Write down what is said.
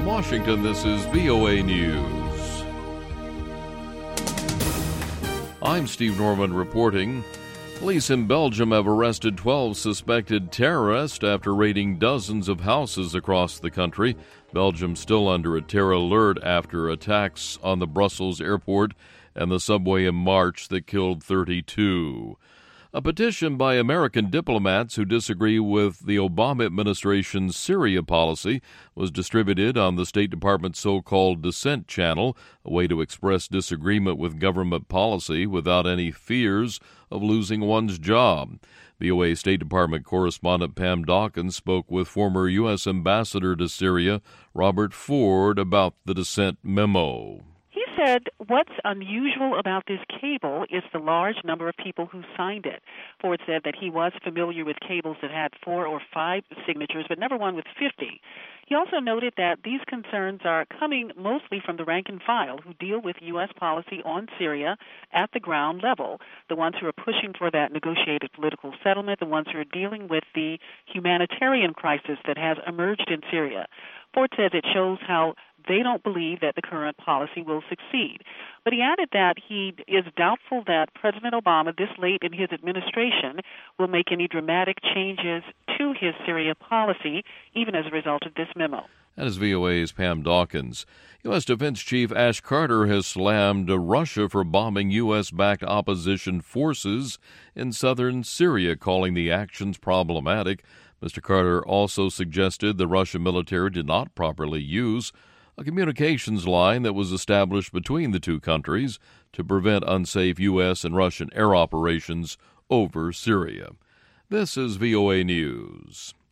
From Washington, this is VOA News. I'm Steve Norman reporting. Police in Belgium have arrested 12 suspected terrorists after raiding dozens of houses across the country. Belgium's still under a terror alert after attacks on the Brussels airport and the subway in March that killed 32. A petition by American diplomats who disagree with the Obama administration's Syria policy was distributed on the State Department's so-called Dissent channel, a way to express disagreement with government policy without any fears of losing one's job. VOA State Department correspondent Pam Dawkins spoke with former U.S. Ambassador to Syria, Robert Ford, about the Dissent memo. He said what's unusual about this cable is the large number of people who signed it. Ford said that he was familiar with cables that had 4 or 5 signatures, but never one with 50. He also noted that these concerns are coming mostly from the rank and file who deal with U.S. policy on Syria at the ground level, the ones who are pushing for that negotiated political settlement, the ones who are dealing with the humanitarian crisis that has emerged in Syria. Ford says it shows how they don't believe that the current policy will succeed. But he added that he is doubtful that President Obama, this late in his administration, will make any dramatic changes to his Syria policy, even as a result of this memo. That is VOA's Pam Dawkins. U.S. Defense Chief Ash Carter has slammed Russia for bombing U.S.-backed opposition forces in southern Syria, calling the actions problematic. Mr. Carter also suggested the Russian military did not properly use a communications line that was established between the two countries to prevent unsafe U.S. and Russian air operations over Syria. This is VOA News.